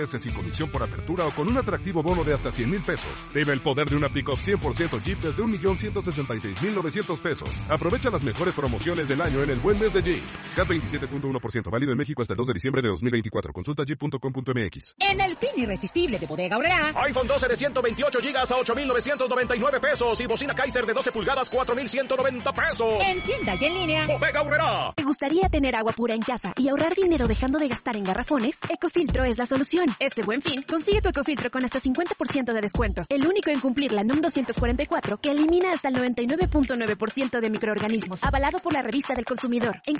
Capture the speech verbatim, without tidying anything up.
sin comisión por apertura o con un atractivo bono de hasta cien mil pesos. Vive el poder de una pick-up cien por ciento Jeep desde un millón ciento sesenta y seis mil novecientos pesos. Aprovecha las mejores promociones del año en el Buen Mes de Jeep. C A T veintisiete punto uno por ciento, válido en México hasta el dos de diciembre de dos mil veinticuatro. Consulta jeep punto com punto m x. En el fin irresistible de Bodega Aurrerá, iPhone doce de ciento veintiocho gigas a ocho mil novecientos noventa y nueve pesos y bocina Kaiser de doce pulgadas cuatro mil ciento noventa pesos. En tienda y en línea, Bodega Aurrerá. ¿Te gustaría tener agua pura en casa y ahorrar dinero dejando de gastar en garrafones? Ecofiltro es la solución. Este Buen Fin, consigue tu Ecofiltro con hasta cincuenta por ciento de descuento. El único en cumplir la N U M doscientos cuarenta y cuatro que elimina hasta el noventa y nueve punto nueve por ciento de microorganismos. Avalado por la Revista del Consumidor. Encuentra